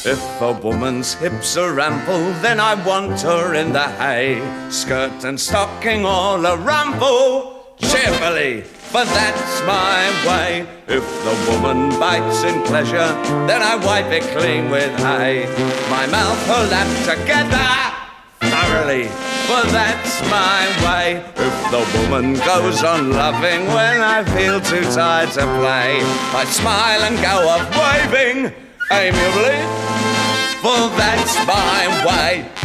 If a woman's hips are ample, then I want her in the hay. Skirt and stocking all a rumple, cheerfully, for that's my way. If the woman bites in pleasure, then I wipe it clean with hay. My mouth her lap together, thoroughly, for that's my way. If the woman goes on loving when I feel too tired to play, I smile and go off waving amiably, for that's my way.